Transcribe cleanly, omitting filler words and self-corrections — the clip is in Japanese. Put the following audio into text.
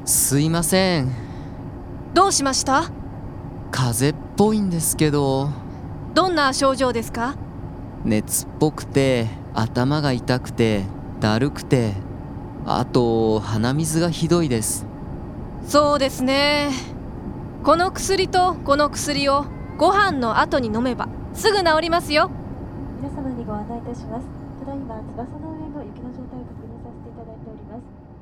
すいません。 どうしました？ 風邪っぽいんですけど。 どんな症状ですか？ 熱っぽくて、頭が痛くて、だるくて、あと鼻水がひどいです。 そうですね。この薬とこの薬をご飯の後に飲めばすぐ治りますよ。 皆様にご案内いたします。ただいま翼の上の雪の状態を確認させていただいております。